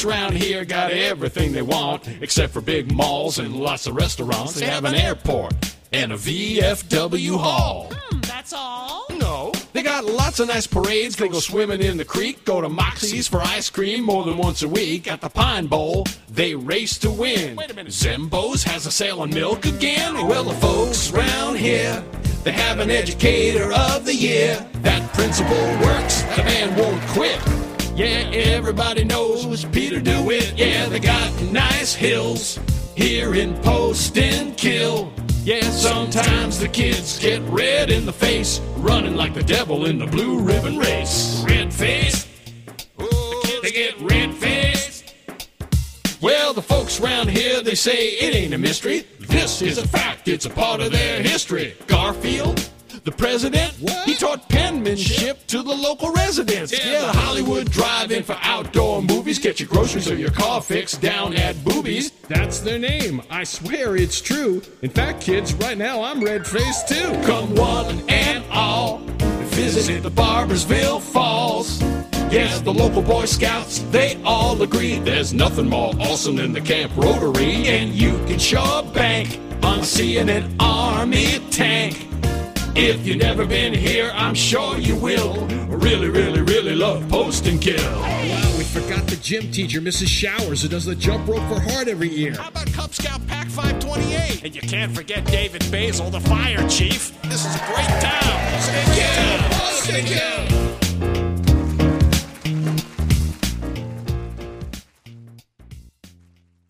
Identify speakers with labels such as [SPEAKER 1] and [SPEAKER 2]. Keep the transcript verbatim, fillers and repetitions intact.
[SPEAKER 1] folks around here got everything they want, except for big malls and lots of restaurants. They have an airport and a V F W hall.
[SPEAKER 2] Hmm, that's all?
[SPEAKER 1] No. They got lots of nice parades. They go swimming in the creek, go to Moxie's for ice cream more than once a week. At the Pine Bowl, they race to win.
[SPEAKER 2] Wait a minute.
[SPEAKER 1] Zembo's has a sale on milk again. Well, the folks round here, they have an educator of the year. That principle works, the man won't quit. Yeah, everybody knows Peter DeWitt. Yeah, they got nice hills here in Post and Kill. Yeah, sometimes the kids get red in the face, running like the devil in the blue ribbon race. Red face, they get red faced. Well, the folks round here, they say it ain't a mystery. This is a fact, it's a part of their history. Garfield, the president,
[SPEAKER 3] What?
[SPEAKER 1] he taught penmanship to the local residents.
[SPEAKER 3] Yeah,
[SPEAKER 1] Yeah, the Hollywood Drive-In for outdoor movies. Get your groceries or your car fixed down at Boobies.
[SPEAKER 3] That's their name. I swear it's true. In fact, kids, right now I'm red-faced too.
[SPEAKER 1] Come one and all, visit the Barbersville Falls. Yes, the local Boy Scouts, they all agree there's nothing more awesome than the Camp Rotary. And you can sure bank on seeing an Army tank. If you've never been here, I'm sure you will really, really, really love Post and Kill.
[SPEAKER 3] Wow, we forgot the gym teacher, Missus Showers, who does the jump rope for Hart every year.
[SPEAKER 2] How about Cub Scout Pack five twenty-eight? And you can't forget David Basil, the fire chief. This is a great town. Post and Kill. Post and Kill.